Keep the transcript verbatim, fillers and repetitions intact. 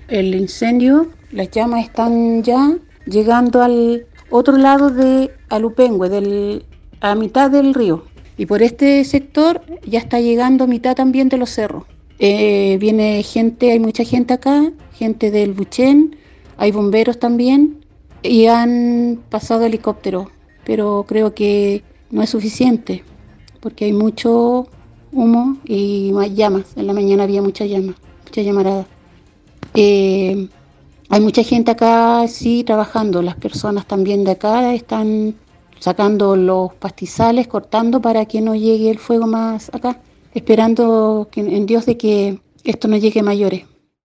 el incendio, las llamas están ya llegando al otro lado de Alupengüe, del, a mitad del río. Y por este sector ya está llegando a mitad también de los cerros. Eh, viene gente, hay mucha gente acá, gente del Buchén, hay bomberos también y han pasado helicópteros, pero creo que no es suficiente porque hay mucho humo y más llamas. En la mañana había mucha llama, mucha llamarada. Eh, Hay mucha gente acá, sí, trabajando. Las personas también de acá están sacando los pastizales, cortando para que no llegue el fuego más acá, esperando que, en Dios de que esto no llegue a mayores.